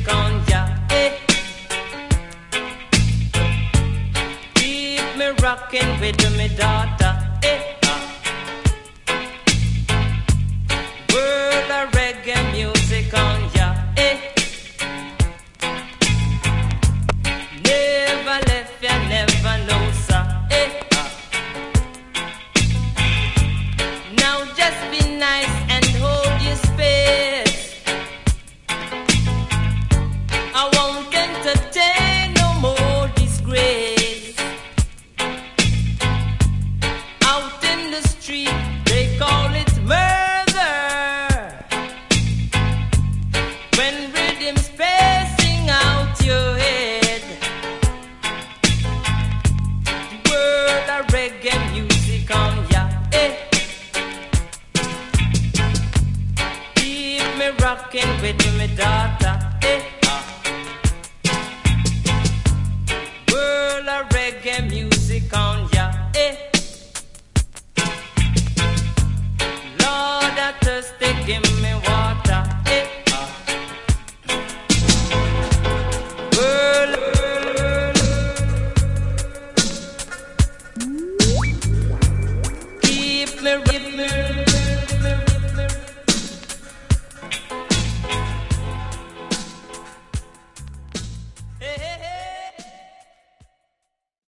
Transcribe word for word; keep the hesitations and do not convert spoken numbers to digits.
on ya, eh. Keep me rocking with me daughter, eh. World of reggae music on ya, eh. Never left ya, never know, sir, eh. Now just be nice and hold your space. I won't entertain no more disgrace. Out in the street they call it murder. When rhythm's passing out your head, word of reggae music on ya, eh. Keep me rocking with me daughter, eh. World of reggae music on ya, eh. Lord, I thirsty, give me water, eh. World, keep me, keep me.